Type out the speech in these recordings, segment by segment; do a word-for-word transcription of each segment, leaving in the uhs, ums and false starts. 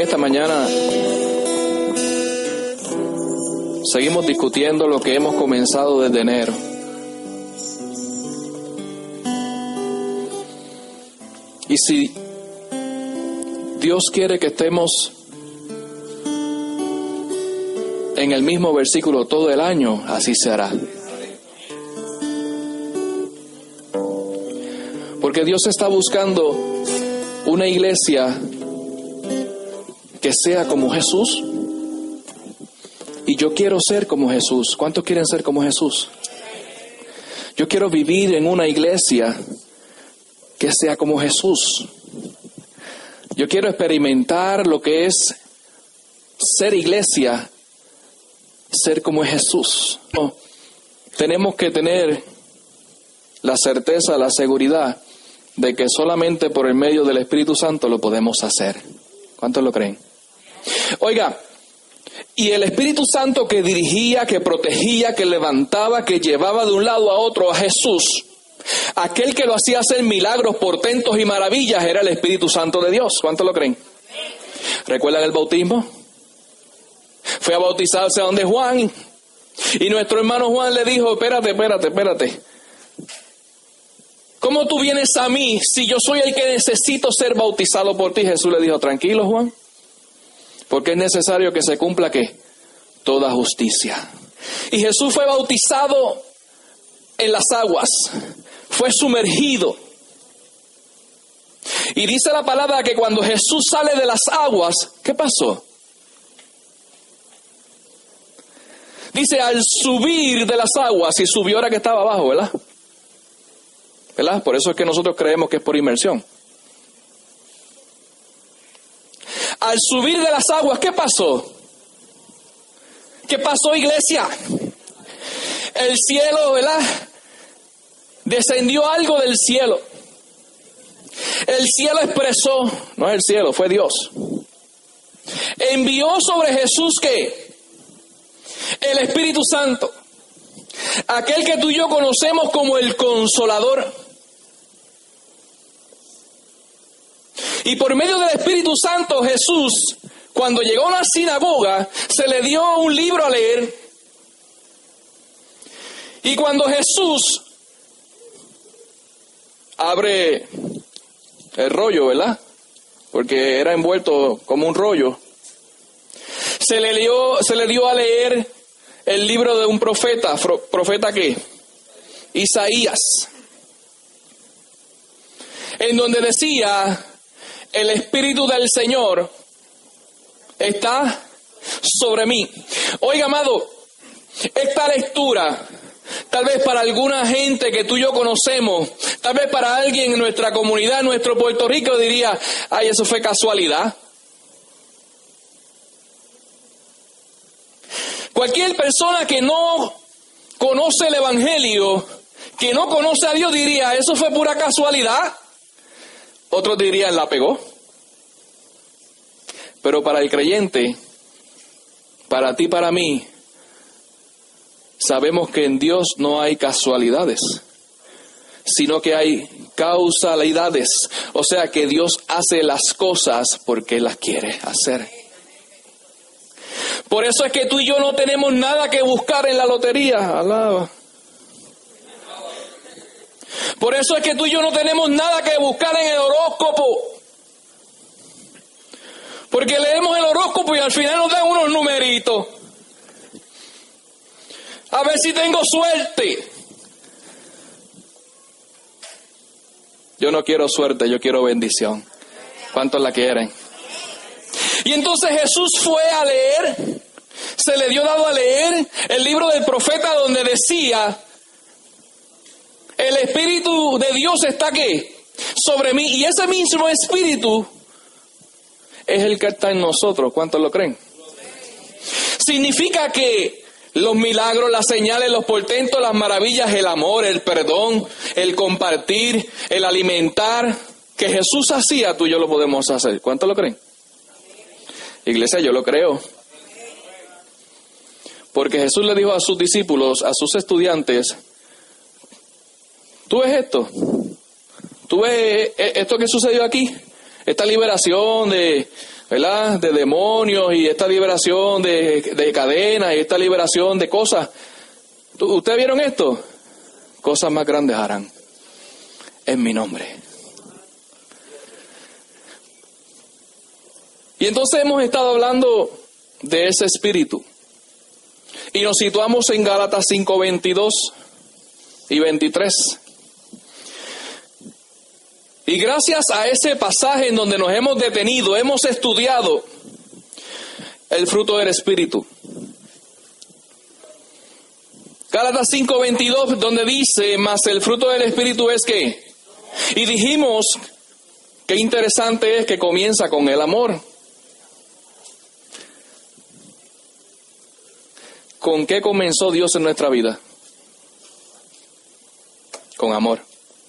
esta mañana seguimos discutiendo lo que hemos comenzado desde enero. Y si Dios quiere que estemos en el mismo versículo todo el año, así será. Porque Dios está buscando una iglesia que sea como Jesús. Y yo quiero ser como Jesús. ¿Cuántos quieren ser como Jesús? Yo quiero vivir en una iglesia que sea como Jesús. Yo quiero experimentar lo que es ser iglesia, ser como Jesús. No, tenemos que tener la certeza, la seguridad de que solamente por el medio del Espíritu Santo lo podemos hacer. ¿Cuántos lo creen? Oiga, y el Espíritu Santo que dirigía, que protegía, que levantaba, que llevaba de un lado a otro a Jesús, aquel que lo hacía hacer milagros, portentos y maravillas, era el Espíritu Santo de Dios. ¿Cuántos lo creen? ¿Recuerdan el bautismo? Fue a bautizarse a donde Juan, y nuestro hermano Juan le dijo: espérate, espérate, espérate. ¿Cómo tú vienes a mí si yo soy el que necesito ser bautizado por ti? Jesús le dijo: tranquilo, Juan, porque es necesario que se cumpla ¿qué? Toda justicia. Y Jesús fue bautizado en las aguas, fue sumergido. Y dice la palabra que cuando Jesús sale de las aguas, ¿qué pasó? Dice, al subir de las aguas, y subió ahora que estaba abajo, ¿verdad? ¿Verdad? Por eso es que nosotros creemos que es por inmersión. Al subir de las aguas, ¿qué pasó? ¿Qué pasó, iglesia? El cielo, ¿verdad? Descendió algo del cielo. El cielo expresó, no es el cielo, fue Dios. Envió sobre Jesús, ¿qué? El Espíritu Santo. Aquel que tú y yo conocemos como el Consolador. Y por medio del Espíritu Santo, Jesús, cuando llegó a una sinagoga, se le dio un libro a leer. Y cuando Jesús abre el rollo, ¿verdad? Porque era envuelto como un rollo. Se le dio, se le dio a leer el libro de un profeta. ¿Profeta qué? Isaías. En donde decía: el Espíritu del Señor está sobre mí. Oiga, amado, esta lectura, tal vez para alguna gente que tú y yo conocemos, tal vez para alguien en nuestra comunidad, en nuestro Puerto Rico, diría: ay, eso fue casualidad. Cualquier persona que no conoce el Evangelio, que no conoce a Dios, diría: eso fue pura casualidad. Otros dirían: la pegó. Pero para el creyente, para ti, para mí, sabemos que en Dios no hay casualidades, sino que hay causalidades. O sea que Dios hace las cosas porque las quiere hacer. Por eso es que tú y yo no tenemos nada que buscar en la lotería. Alaba. Por eso es que tú y yo no tenemos nada que buscar en el horóscopo. Porque leemos el horóscopo y al final nos dan unos numeritos. A ver si tengo suerte. Yo no quiero suerte, yo quiero bendición. ¿Cuántos la quieren? Y entonces Jesús fue a leer, se le dio dado a leer el libro del profeta donde decía: el Espíritu de Dios está ¿qué? Sobre mí. Y ese mismo Espíritu es el que está en nosotros. ¿Cuántos lo creen? Significa que los milagros, las señales, los portentos, las maravillas, el amor, el perdón, el compartir, el alimentar, que Jesús hacía, tú y yo lo podemos hacer. ¿Cuántos lo creen? Iglesia, yo lo creo. Porque Jesús le dijo a sus discípulos, a sus estudiantes: ¿tú ves esto? ¿Tú ves esto que sucedió aquí? Esta liberación de, ¿verdad? De demonios y esta liberación de, de cadenas y esta liberación de cosas. ¿Ustedes vieron esto? Cosas más grandes harán en mi nombre. Y entonces hemos estado hablando de ese espíritu. Y nos situamos en Gálatas cinco, veintidós y veintitrés. Y gracias a ese pasaje en donde nos hemos detenido, hemos estudiado el fruto del espíritu. Gálatas cinco, veintidós, donde dice, mas el fruto del espíritu es ¿qué? Y dijimos, qué interesante es que comienza con el amor. ¿Con qué comenzó Dios en nuestra vida? Con amor.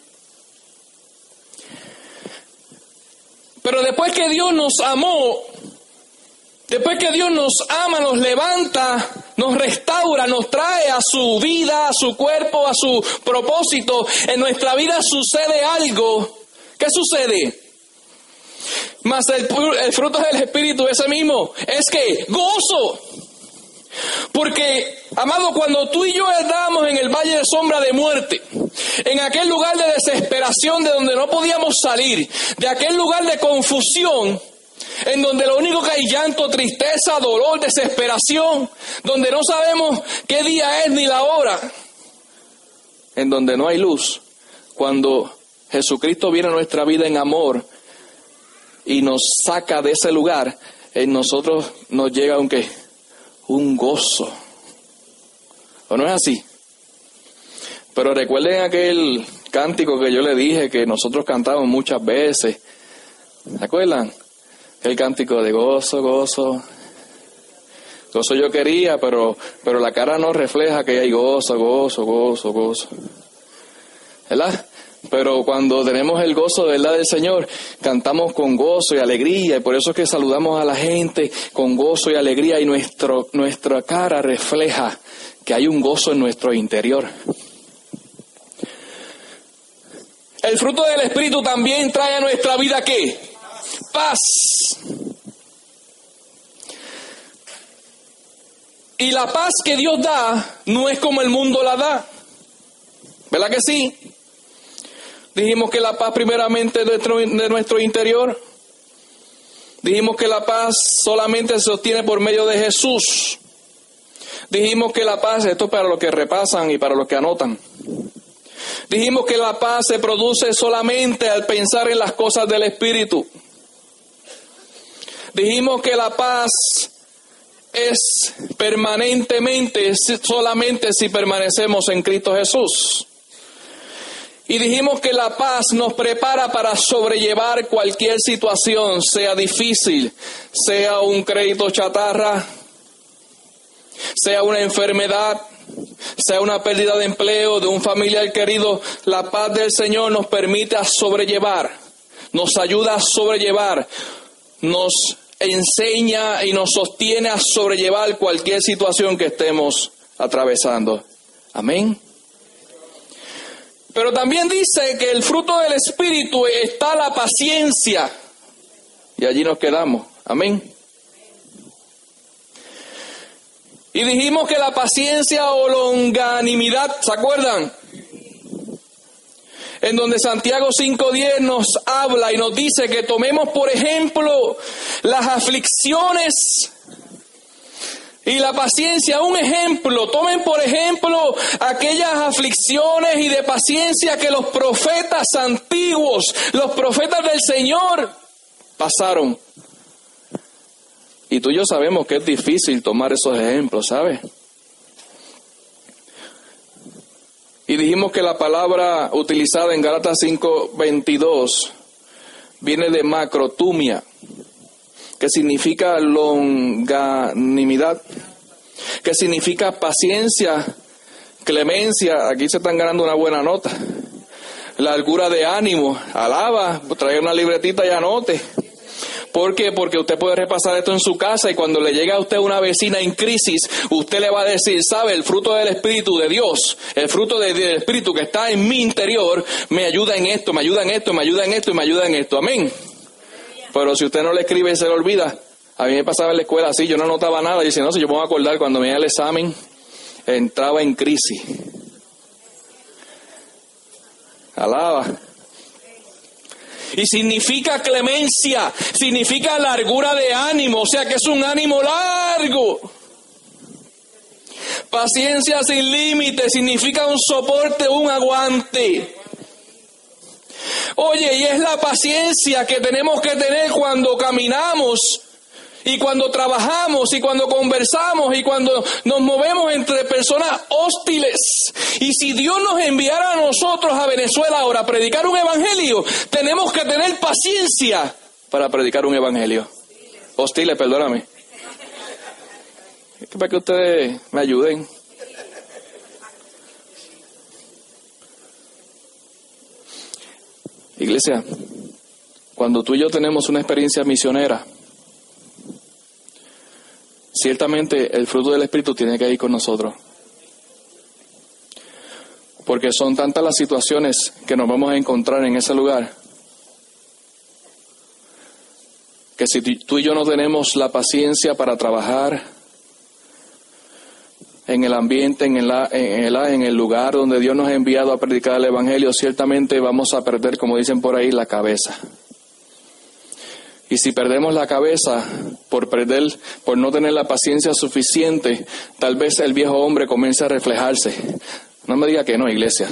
Pero después que Dios nos amó, después que Dios nos ama, nos levanta, nos restaura, nos trae a su vida, a su cuerpo, a su propósito, en nuestra vida sucede algo. ¿Qué sucede? Mas el, el fruto del Espíritu ese mismo es que gozo. Porque, amado, cuando tú y yo estábamos en el valle de sombra de muerte, en aquel lugar de desesperación de donde no podíamos salir, de aquel lugar de confusión, en donde lo único que hay llanto, tristeza, dolor, desesperación, donde no sabemos qué día es ni la hora, en donde no hay luz, cuando Jesucristo viene a nuestra vida en amor y nos saca de ese lugar, en nosotros nos llega un qué, un gozo. ¿O no es así? Pero recuerden aquel cántico que yo le dije que nosotros cantamos muchas veces. ¿Se acuerdan? El cántico de gozo, gozo. Gozo yo quería, pero, pero la cara no refleja que hay gozo, gozo, gozo, gozo. ¿Verdad? Pero cuando tenemos el gozo de verdad del Señor, cantamos con gozo y alegría, y por eso es que saludamos a la gente con gozo y alegría, y nuestro, nuestra cara refleja que hay un gozo en nuestro interior. El fruto del Espíritu también trae a nuestra vida ¿qué? Paz. Y la paz que Dios da no es como el mundo la da. ¿Verdad que sí? Dijimos que la paz primeramente de nuestro, de nuestro interior. Dijimos que la paz solamente se obtiene por medio de Jesús. Dijimos que la paz, esto es para los que repasan y para los que anotan. Dijimos que la paz se produce solamente al pensar en las cosas del Espíritu. Dijimos que la paz es permanentemente solamente si permanecemos en Cristo Jesús. Y dijimos que la paz nos prepara para sobrellevar cualquier situación, sea difícil, sea un crédito chatarra, sea una enfermedad, sea una pérdida de empleo de un familiar querido. La paz del Señor nos permite a sobrellevar, nos ayuda a sobrellevar, nos enseña y nos sostiene a sobrellevar cualquier situación que estemos atravesando. Amén. Pero también dice que el fruto del Espíritu está la paciencia. Y allí nos quedamos. Amén. Y dijimos que la paciencia o longanimidad, ¿se acuerdan? En donde Santiago cinco diez nos habla y nos dice que tomemos por ejemplo las aflicciones y la paciencia. Un ejemplo, tomen por ejemplo aquellas aflicciones y de paciencia que los profetas antiguos, los profetas del Señor pasaron. Y tú y yo sabemos que es difícil tomar esos ejemplos, ¿sabes? Y dijimos que la palabra utilizada en Gálatas cinco veintidós viene de macrotumia, que significa longanimidad, que significa paciencia, clemencia. Aquí se están ganando una buena nota. Largura de ánimo, alaba, trae una libretita y anote. ¿Por qué? Porque usted puede repasar esto en su casa y cuando le llega a usted una vecina en crisis, usted le va a decir, ¿sabe? El fruto del Espíritu de Dios, el fruto del Espíritu que está en mi interior, me ayuda en esto, me ayuda en esto, me ayuda en esto y me ayuda en esto. Amén. Pero si usted no le escribe y se le olvida, a mí me pasaba en la escuela así, yo no anotaba nada, y decía, no sé, yo me voy a acordar cuando me iba al examen, entraba en crisis. Alaba. Y significa clemencia, significa largura de ánimo, o sea que es un ánimo largo. Paciencia sin límite significa un soporte, un aguante. Oye, y es la paciencia que tenemos que tener cuando caminamos y cuando trabajamos y cuando conversamos y cuando nos movemos entre personas hostiles. Y si Dios nos enviara a nosotros a Venezuela ahora a predicar un evangelio, tenemos que tener paciencia para predicar un evangelio. Hostiles, perdóname. Es para que ustedes me ayuden. Iglesia, cuando tú y yo tenemos una experiencia misionera, ciertamente el fruto del Espíritu tiene que ir con nosotros. Porque son tantas las situaciones que nos vamos a encontrar en ese lugar, que si tú y yo no tenemos la paciencia para trabajar en el ambiente, en el, en, el, en el lugar donde Dios nos ha enviado a predicar el Evangelio, ciertamente vamos a perder, como dicen por ahí, la cabeza. Y si perdemos la cabeza por perder, por no tener la paciencia suficiente, tal vez el viejo hombre comience a reflejarse. No me diga que no, iglesia.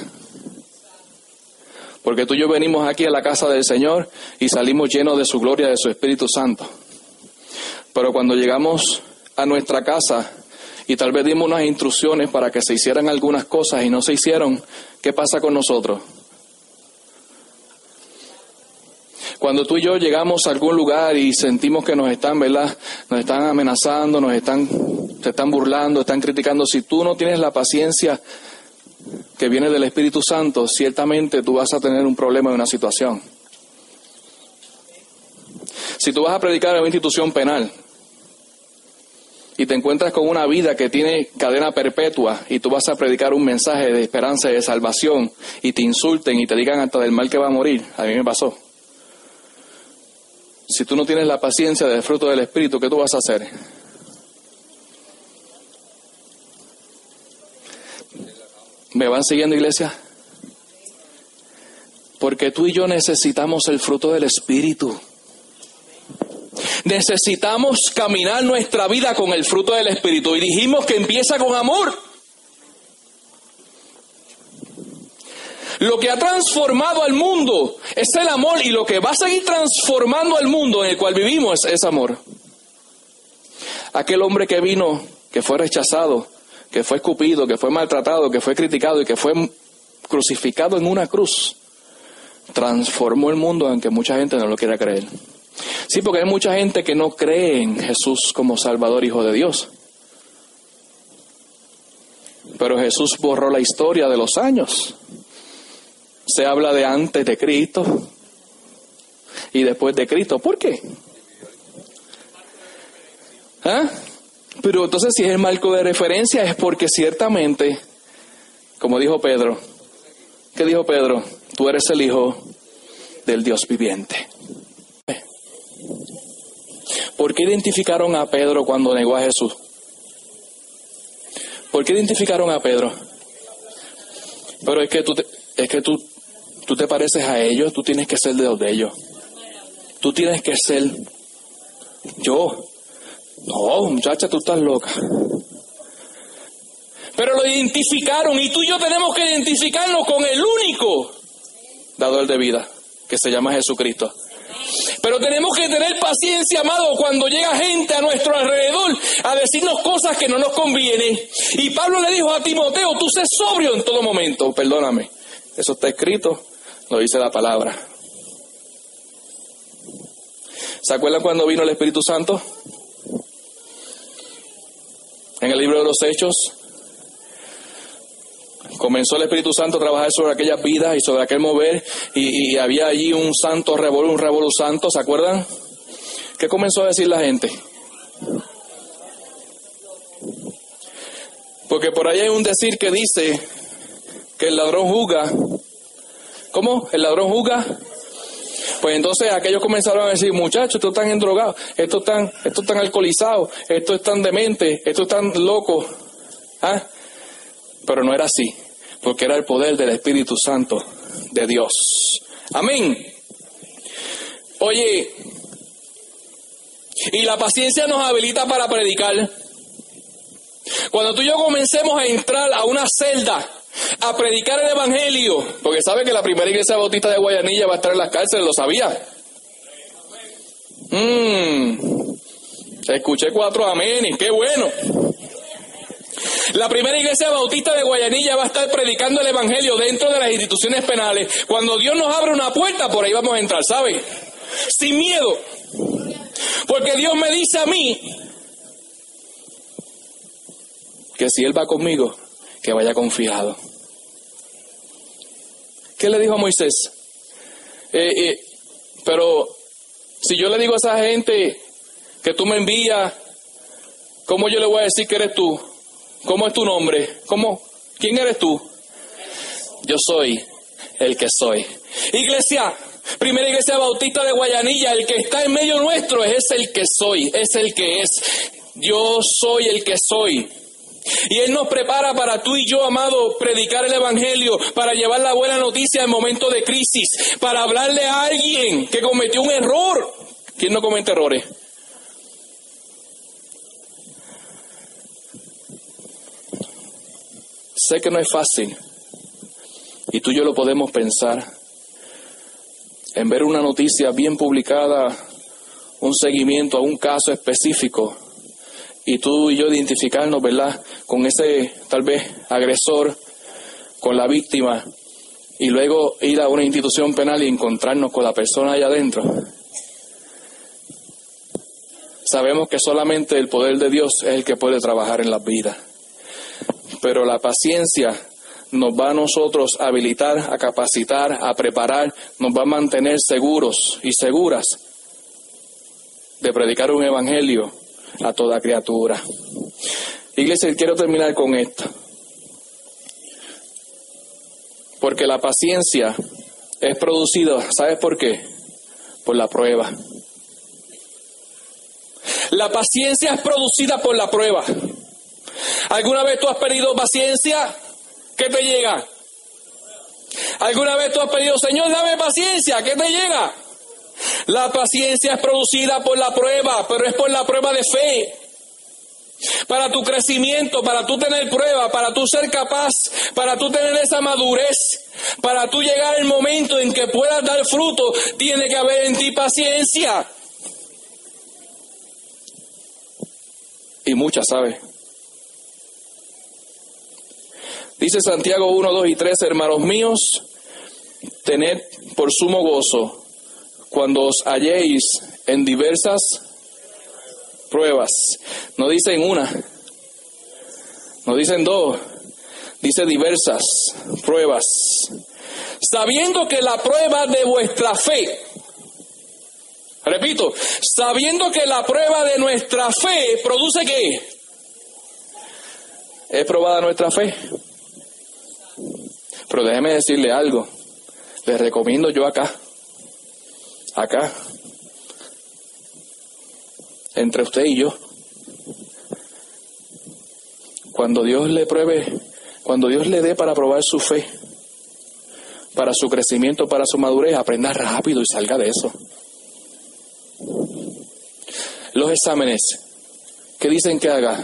Porque tú y yo venimos aquí a la casa del Señor y salimos llenos de su gloria, de su Espíritu Santo. Pero cuando llegamos a nuestra casa y tal vez dimos unas instrucciones para que se hicieran algunas cosas y no se hicieron, ¿qué pasa con nosotros? Cuando tú y yo llegamos a algún lugar y sentimos que nos están, ¿verdad? Nos están amenazando, nos están, se están burlando, están criticando. Si tú no tienes la paciencia que viene del Espíritu Santo, ciertamente tú vas a tener un problema en una situación. Si tú vas a predicar en una institución penal y te encuentras con una vida que tiene cadena perpetua y tú vas a predicar un mensaje de esperanza y de salvación y te insulten y te digan hasta del mal que va a morir, a mí me pasó. Si tú no tienes la paciencia del fruto del Espíritu, ¿qué tú vas a hacer? ¿Me van siguiendo, iglesia? Porque tú y yo necesitamos el fruto del Espíritu. Necesitamos caminar nuestra vida con el fruto del Espíritu. Y dijimos que empieza con amor. Lo que ha transformado al mundo es el amor, y lo que va a seguir transformando al mundo en el cual vivimos es amor. Aquel hombre que vino, que fue rechazado, que fue escupido, que fue maltratado, que fue criticado y que fue crucificado en una cruz, transformó el mundo aunque mucha gente no lo quiera creer. Sí, porque hay mucha gente que no cree en Jesús como Salvador, Hijo de Dios. Pero Jesús borró la historia de los años. Se habla de antes de Cristo y después de Cristo. ¿Por qué? ¿Ah? Pero entonces si es el marco de referencia es porque ciertamente, como dijo Pedro, ¿qué dijo Pedro? Tú eres el Hijo del Dios viviente. ¿Por qué identificaron a Pedro cuando negó a Jesús? ¿Por qué identificaron a Pedro? Pero es que tú te, es que tú Tú te pareces a ellos, tú tienes que ser de los de ellos. Tú tienes que ser yo. No, muchacha, tú estás loca. Pero lo identificaron, y tú y yo tenemos que identificarnos con el único dador de vida, que se llama Jesucristo. Pero tenemos que tener paciencia, amado, cuando llega gente a nuestro alrededor a decirnos cosas que no nos convienen. Y Pablo le dijo a Timoteo, tú sé sobrio en todo momento. Perdóname, eso está escrito. Lo dice la palabra. ¿Se acuerdan cuando vino el Espíritu Santo? En el libro de los Hechos, comenzó el Espíritu Santo a trabajar sobre aquellas vidas y sobre aquel mover, y, y había allí un santo revolú, un revolú santo, ¿se acuerdan? ¿Qué comenzó a decir la gente? Porque por ahí hay un decir que dice que el ladrón juzga. ¿Cómo? ¿El ladrón juzga? Pues entonces aquellos comenzaron a decir, muchachos, estos están endrogados, estos están, estos están alcoholizados, estos están dementes, estos están locos. ¿Ah? Pero no era así, porque era el poder del Espíritu Santo de Dios. Amén. Oye, y la paciencia nos habilita para predicar. Cuando tú y yo comencemos a entrar a una celda a predicar el evangelio, porque sabe que la primera iglesia bautista de Guayanilla va a estar en las cárceles, ¿lo sabía? Mm, escuché cuatro amenes, qué bueno. La primera iglesia bautista de Guayanilla va a estar predicando el evangelio dentro de las instituciones penales. Cuando Dios nos abre una puerta, por ahí vamos a entrar, ¿sabe? Sin miedo. Porque Dios me dice a mí que si Él va conmigo, que vaya confiado. ¿Qué le dijo a Moisés? Eh, eh, pero si yo le digo a esa gente que tú me envías, ¿cómo yo le voy a decir que eres tú? ¿Cómo es tu nombre? ¿Cómo? ¿Quién eres tú? Yo soy el que soy. Iglesia, primera iglesia bautista de Guayanilla, el que está en medio nuestro es el que soy, es el que es. Yo soy el que soy. Y Él nos prepara para tú y yo, amado, predicar el evangelio, para llevar la buena noticia en momentos de crisis, para hablarle a alguien que cometió un error. ¿Quién no comete errores? Sé que no es fácil, y tú y yo lo podemos pensar, en ver una noticia bien publicada, un seguimiento a un caso específico, y tú y yo identificarnos, ¿verdad?, con ese, tal vez, agresor, con la víctima, y luego ir a una institución penal y encontrarnos con la persona allá adentro. Sabemos que solamente el poder de Dios es el que puede trabajar en las vidas. Pero la paciencia nos va a nosotros a habilitar, a capacitar, a preparar, nos va a mantener seguros y seguras de predicar un evangelio a toda criatura. Iglesia, quiero terminar con esto. Porque la paciencia es producida, ¿sabes por qué? Por la prueba. La paciencia es producida por la prueba. ¿Alguna vez tú has pedido paciencia? ¿Qué te llega? ¿Alguna vez tú has pedido, Señor, dame paciencia? ¿Qué te llega? La paciencia es producida por la prueba, pero es por la prueba de fe. Para tu crecimiento, para tú tener prueba, para tú ser capaz, para tú tener esa madurez, para tú llegar al momento en que puedas dar fruto, tiene que haber en ti paciencia. Y mucha, ¿sabes? Dice Santiago uno, dos y tres, hermanos míos, tened por sumo gozo cuando os halléis en diversas pruebas. No dicen una, no dicen dos, dice diversas pruebas. Sabiendo que la prueba de vuestra fe, repito, sabiendo que la prueba de nuestra fe produce ¿qué? Es probada nuestra fe. Pero déjeme decirle algo, les recomiendo yo acá, acá, entre usted y yo, cuando Dios le pruebe, cuando Dios le dé para probar su fe, para su crecimiento, para su madurez, aprenda rápido y salga de eso. Los exámenes, ¿qué dicen que haga?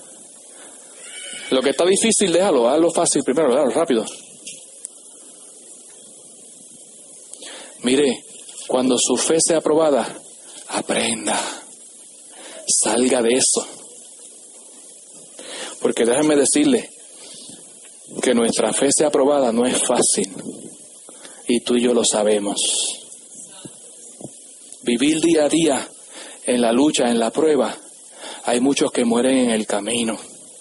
Lo que está difícil, déjalo, hazlo fácil primero, déjalo rápido. Mire, cuando su fe sea aprobada, aprenda, salga de eso. Porque déjame decirle que nuestra fe sea aprobada no es fácil, y tú y yo lo sabemos. Vivir día a día en la lucha, en la prueba, hay muchos que mueren en el camino.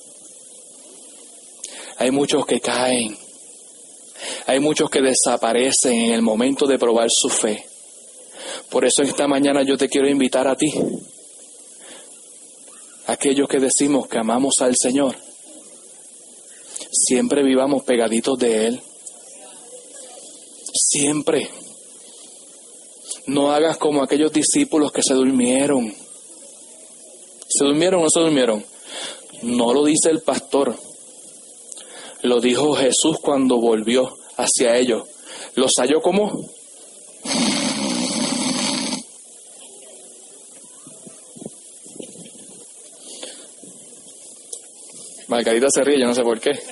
Hay muchos que caen. Hay muchos que desaparecen en el momento de probar su fe. Por eso esta mañana yo te quiero invitar a ti, aquellos que decimos que amamos al Señor, siempre vivamos pegaditos de Él. Siempre. No hagas como aquellos discípulos que se durmieron. ¿Se durmieron o no se durmieron? No lo dice el pastor. Lo dijo Jesús cuando volvió hacia ellos. ¿Los halló como? Margarita se ríe, yo no sé por qué.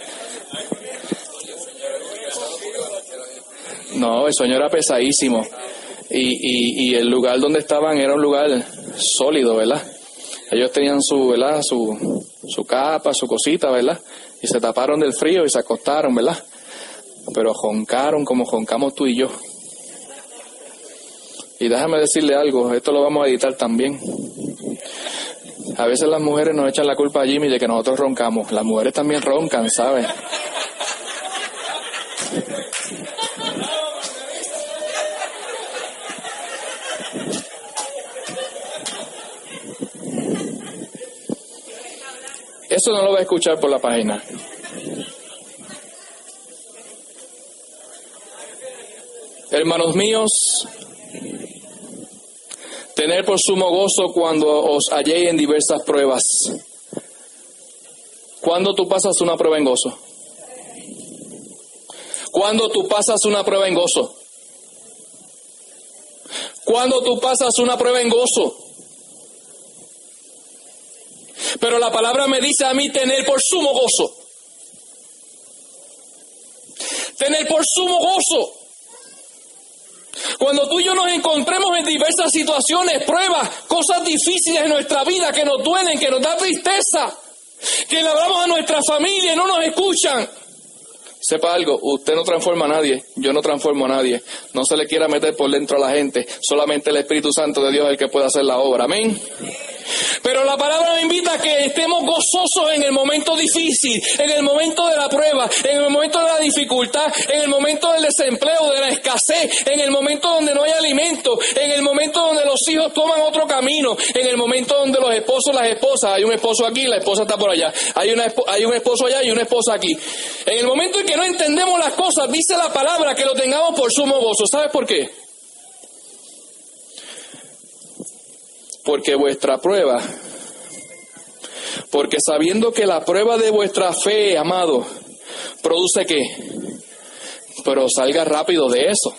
No, el sueño era pesadísimo. Y, y, y el lugar donde estaban era un lugar sólido, ¿verdad? Ellos tenían su, ¿verdad? Su, su capa, su cosita, ¿verdad? Y se taparon del frío y se acostaron, ¿verdad? Pero joncaron como joncamos tú y yo. Y déjame decirle algo, esto lo vamos a editar también. A veces las mujeres nos echan la culpa a Jimmy de que nosotros roncamos. Las mujeres también roncan, ¿sabes? Eso no lo va a escuchar por la página. Hermanos míos, tener por sumo gozo cuando os halléis en diversas pruebas. ¿Cuándo tú pasas una prueba en gozo? ¿Cuándo tú pasas una prueba en gozo? ¿Cuándo tú pasas una prueba en gozo? Pero la palabra me dice a mí tener por sumo gozo. Tener por sumo gozo. Cuando tú y yo nos encontremos en diversas situaciones, pruebas, cosas difíciles en nuestra vida que nos duelen, que nos da tristeza, que le hablamos a nuestra familia y no nos escuchan. Sepa algo, usted no transforma a nadie, yo no transformo a nadie. No se le quiera meter por dentro a la gente, solamente el Espíritu Santo de Dios es el que puede hacer la obra. Amén. Pero la palabra nos invita a que estemos gozosos en el momento difícil, en el momento de la prueba, en el momento de la dificultad, en el momento del desempleo, de la escasez, en el momento donde no hay alimento, en el momento donde los hijos toman otro camino, en el momento donde los esposos, las esposas, hay un esposo aquí, la esposa está por allá, hay, una, hay un esposo allá y una esposa aquí. En el momento en que no entendemos las cosas, dice la palabra que lo tengamos por sumo gozo. ¿Sabes por qué? Porque vuestra prueba, porque sabiendo que la prueba de vuestra fe, amado, produce ¿qué? Pero salga rápido de eso.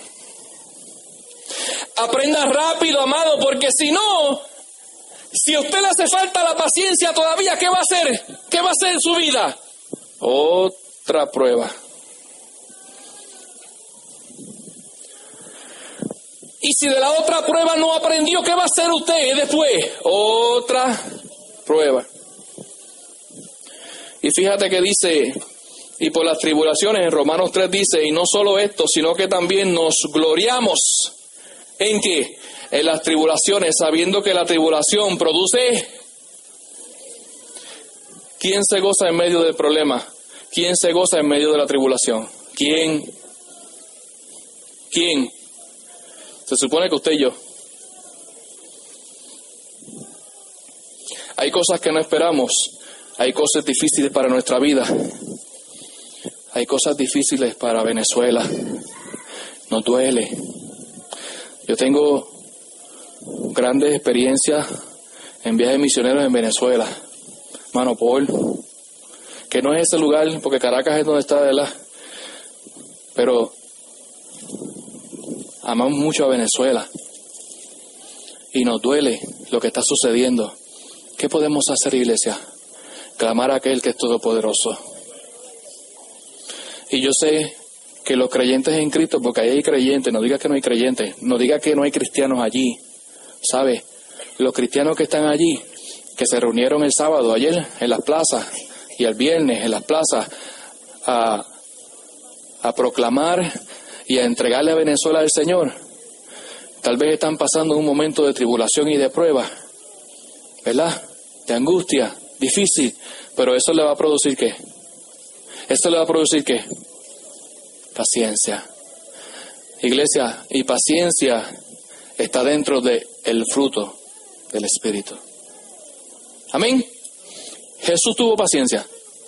Aprenda rápido, amado, porque si no, si a usted le hace falta la paciencia todavía, ¿qué va a hacer? ¿Qué va a hacer en su vida? Otra prueba. Y si de la otra prueba no aprendió, ¿qué va a hacer usted después? Otra prueba. Y fíjate que dice, y por las tribulaciones, en Romanos tres dice, y no solo esto, sino que también nos gloriamos. ¿En qué? En las tribulaciones, sabiendo que la tribulación produce... ¿Quién se goza en medio del problema? ¿Quién se goza en medio de la tribulación? ¿Quién? ¿Quién? Se supone que usted y yo. Hay cosas que no esperamos. Hay cosas difíciles para nuestra vida. Hay cosas difíciles para Venezuela. Nos duele. Yo tengo grandes experiencias en viajes misioneros en Venezuela. Mano Paul, que no es ese lugar, porque Caracas es donde está, ¿verdad? Pero amamos mucho a Venezuela y nos duele lo que está sucediendo. ¿Qué podemos hacer, iglesia? Clamar a aquel que es todopoderoso. Y yo sé que los creyentes en Cristo, porque ahí hay creyentes, no diga que no hay creyentes, no diga que no hay cristianos allí, ¿sabe? Los cristianos que están allí, que se reunieron el sábado, ayer, en las plazas, y el viernes en las plazas, a, a proclamar y a entregarle a Venezuela al Señor, tal vez están pasando un momento de tribulación y de prueba, ¿verdad? De angustia, difícil, pero eso le va a producir ¿qué? Eso le va a producir ¿qué? Paciencia. Iglesia, y paciencia está dentro del fruto del Espíritu. Amén. Jesús tuvo paciencia.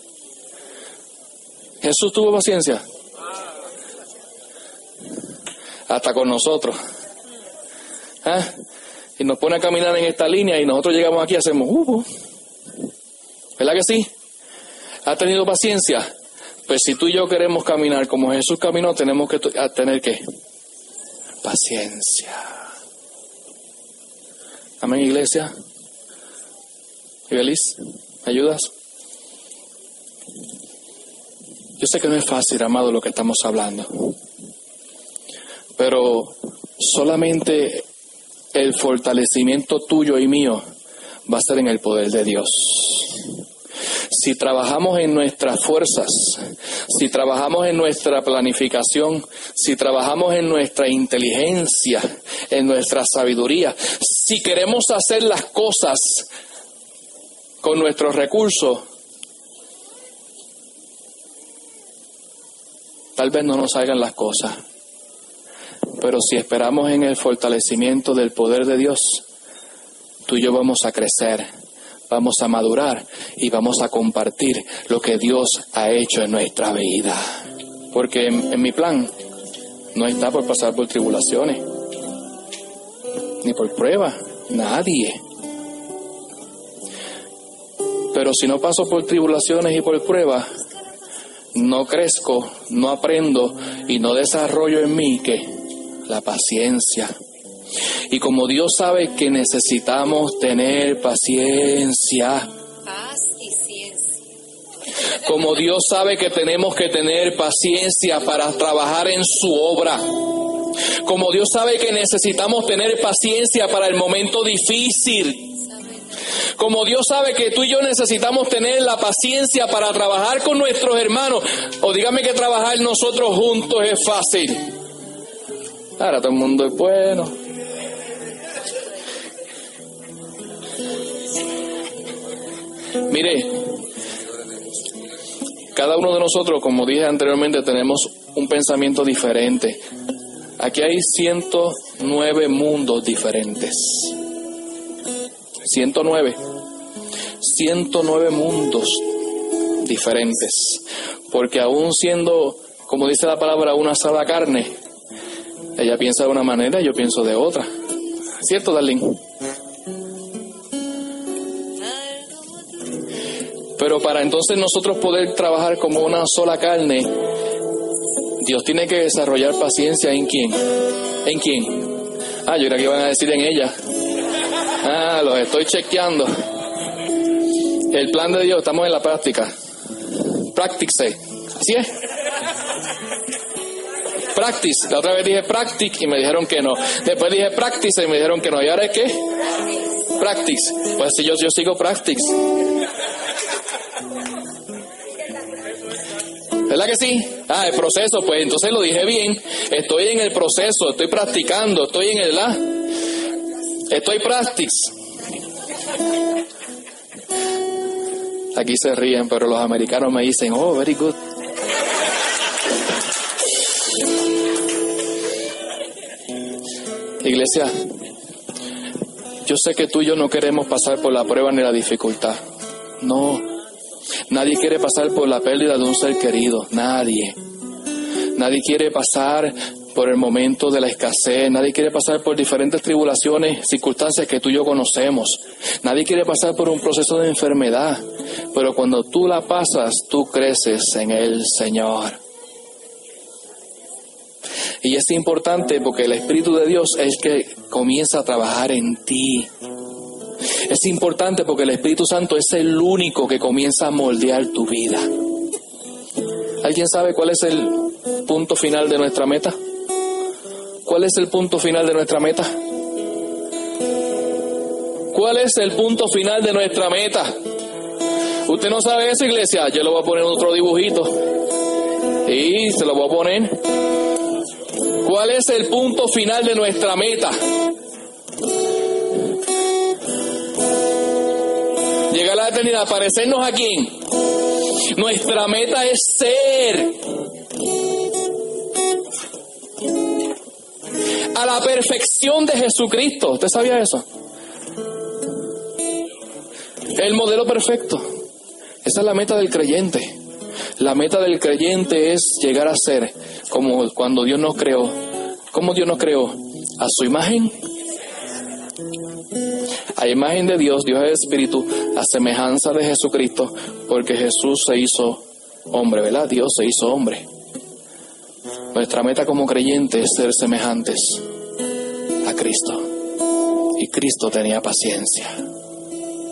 Jesús tuvo paciencia. Hasta con nosotros. ¿Ah? Y nos pone a caminar en esta línea y nosotros llegamos aquí y hacemos, uh, ¿verdad que sí? ¿Ha tenido paciencia? Pues si tú y yo queremos caminar como Jesús caminó, tenemos que t- tener ¿qué? Paciencia. Amén, iglesia. Feliz, ¿me ayudas? Yo sé que no es fácil, amado, lo que estamos hablando, pero solamente el fortalecimiento tuyo y mío va a ser en el poder de Dios. Si trabajamos en nuestras fuerzas, si trabajamos en nuestra planificación, si trabajamos en nuestra inteligencia, en nuestra sabiduría, si queremos hacer las cosas con nuestros recursos, tal vez no nos salgan las cosas. Pero si esperamos en el fortalecimiento del poder de Dios, tú y yo vamos a crecer, vamos a madurar y vamos a compartir lo que Dios ha hecho en nuestra vida. Porque en, en mi plan no está por pasar por tribulaciones, ni por pruebas, nadie. Pero si no paso por tribulaciones y por pruebas, no crezco, no aprendo y no desarrollo en mí que la paciencia. Y como Dios sabe que necesitamos tener paciencia, paz y ciencia. Como Dios sabe que tenemos que tener paciencia para trabajar en su obra, como Dios sabe que necesitamos tener paciencia para el momento difícil, como Dios sabe que tú y yo necesitamos tener la paciencia para trabajar con nuestros hermanos, o dígame que trabajar nosotros juntos es fácil. Ahora todo el mundo es bueno. Mire, cada uno de nosotros, como dije anteriormente, tenemos un pensamiento diferente. Aquí hay ciento nueve mundos diferentes. ciento nueve. ciento nueve mundos diferentes. Porque aún siendo, como dice la palabra, una sola carne, ella piensa de una manera y yo pienso de otra. ¿Cierto, Darlene? Pero para entonces nosotros poder trabajar como una sola carne, Dios tiene que desarrollar paciencia en quién. ¿En quién? Ah, yo creo que iban a decir en ella. Ah, los estoy chequeando. El plan de Dios, estamos en la práctica. Practice. ¿Así es? Practice. La otra vez dije practice y me dijeron que no. Después dije practice y me dijeron que no. ¿Y ahora es qué? Practice. Pues si yo, yo sigo practice. ¿Verdad que sí? Ah, el proceso, pues entonces lo dije bien. Estoy en el proceso, estoy practicando, estoy en el la. Estoy practice. Aquí se ríen, pero los americanos me dicen, oh, very good. Iglesia, yo sé que tú y yo no queremos pasar por la prueba ni la dificultad. No. Nadie quiere pasar por la pérdida de un ser querido. Nadie. Nadie quiere pasar por el momento de la escasez. Nadie quiere pasar por diferentes tribulaciones, circunstancias que tú y yo conocemos. Nadie quiere pasar por un proceso de enfermedad. Pero cuando tú la pasas, tú creces en el Señor. Y es importante porque el Espíritu de Dios es que comienza a trabajar en ti. Es importante porque el Espíritu Santo es el único que comienza a moldear tu vida. ¿Alguien sabe cuál es el punto final de nuestra meta? ¿Cuál es el punto final de nuestra meta? ¿Cuál es el punto final de nuestra meta? ¿Usted no sabe eso, iglesia? Yo le voy a poner otro dibujito. Y se lo voy a poner. ¿Cuál es el punto final de nuestra meta? Llegar a la eternidad, parecernos a quién. Nuestra meta es ser a la perfección de Jesucristo. ¿Usted sabía eso? El modelo perfecto. Esa es la meta del creyente. La meta del creyente es llegar a ser como cuando Dios nos creó. ¿Cómo Dios nos creó? A su imagen A imagen de Dios, Dios es espíritu, a semejanza de Jesucristo, porque Jesús se hizo hombre, ¿verdad? Dios se hizo hombre. Nuestra meta como creyentes es ser semejantes a Cristo. Y Cristo tenía paciencia.